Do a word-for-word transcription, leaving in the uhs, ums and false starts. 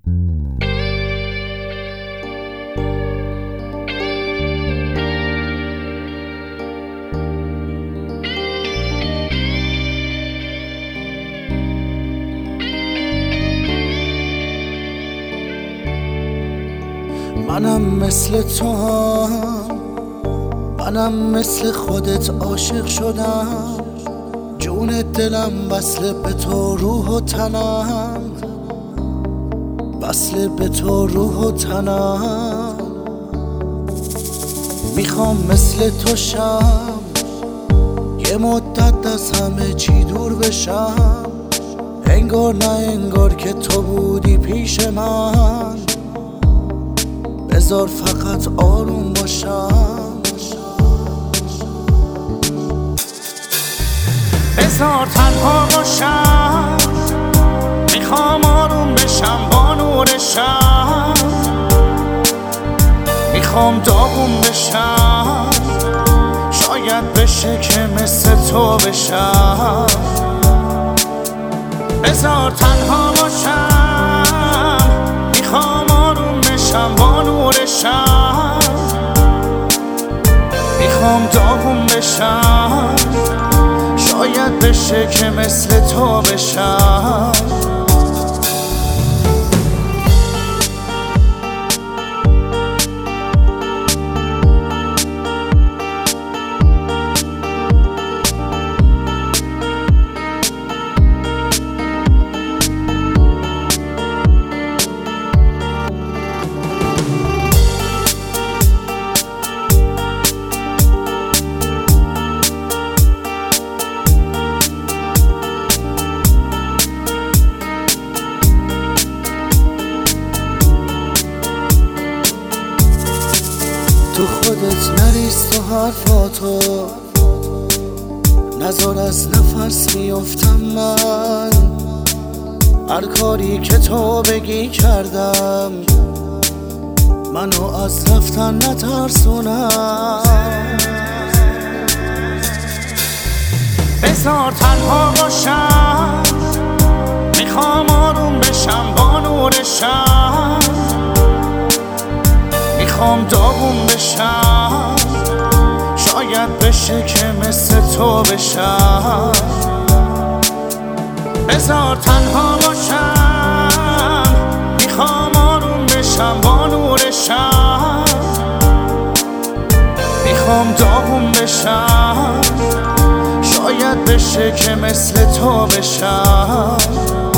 منم مثل تو هم، منم مثل خودت عاشق شدم. جون دلم وصل به تو روح و تنم، وصل به تو روح و تنم. میخوام مثل تو شم، یه مدت از همه چی دور بشم. انگار نه انگار که تو بودی پیش من. بذار فقط آروم باشم، بذار تنها باشم. میخوام آروم بشم با نور شم. میخوام داغون بشم، شاید بشه که مثل تو بشم. بذار تنها باشم. میخوام آروم بشم با نور شم. میخوام داغون بشم، شاید بشه که مثل تو بشم. تو خودت نریز تو حرفاتو، نذار از نفس میافتم من. هر کاری که تو بگی کردم، منو از رفتن نترسونم. بذار تنها باشم. میخوام آروم بشم با نور شم. میخوام داغون بشم، شاید بشه که مثل تو بشم. بذار تنها باشم. میخوام آروم بشم با نور شم. میخوام داغون بشم، شاید بشه که مثل تو بشم.